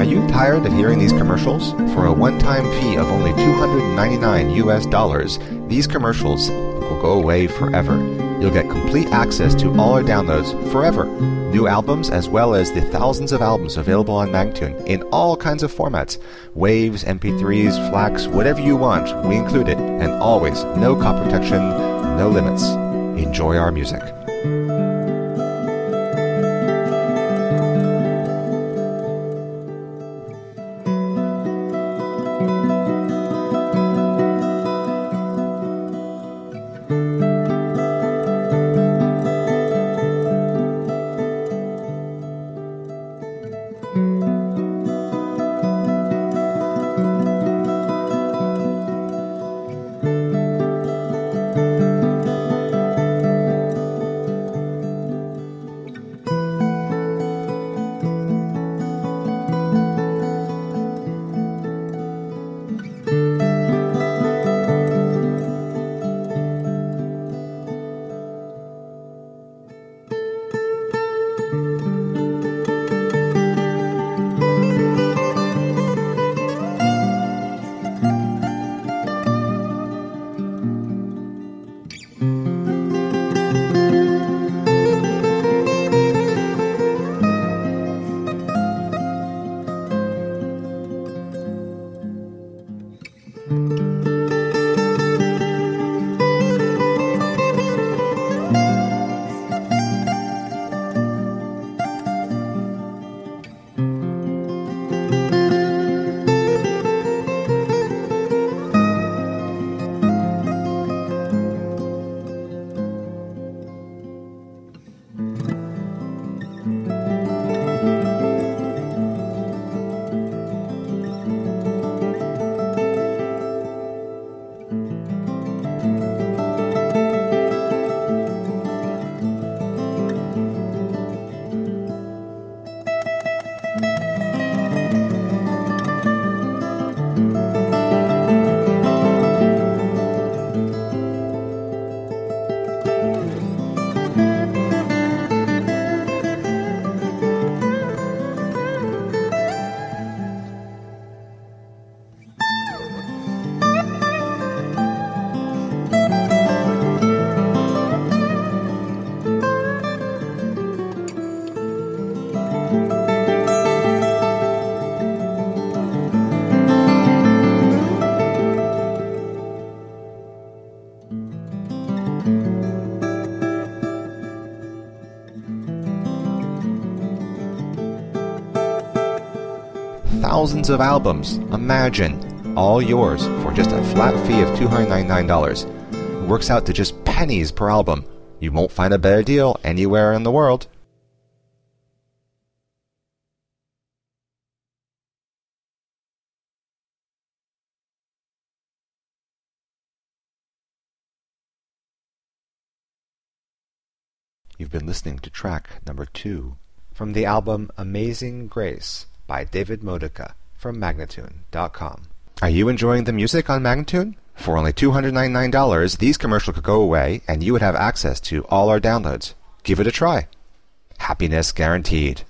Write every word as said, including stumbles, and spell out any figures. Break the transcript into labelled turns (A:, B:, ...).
A: Are you tired of hearing these commercials? For a one-time fee of only two hundred ninety-nine U S dollars, these commercials will go away forever. You'll get complete access to all our downloads forever. New albums as well as the thousands of albums available on Magnatune in all kinds of formats. Waves, M P threes, FLACs, whatever you want, we include it. And always, no copy protection, no limits. Enjoy our music. Thousands of albums, imagine, all yours for just a flat fee of two hundred ninety-nine dollars. It works out to just pennies per album. You won't find a better deal anywhere in the world. You've been listening to track number two from the album Amazing Grace by David Modica from Magnatune dot com. Are you enjoying the music on Magnatune? For only two hundred ninety-nine dollars, these commercials could go away and you would have access to all our downloads. Give it a try. Happiness guaranteed.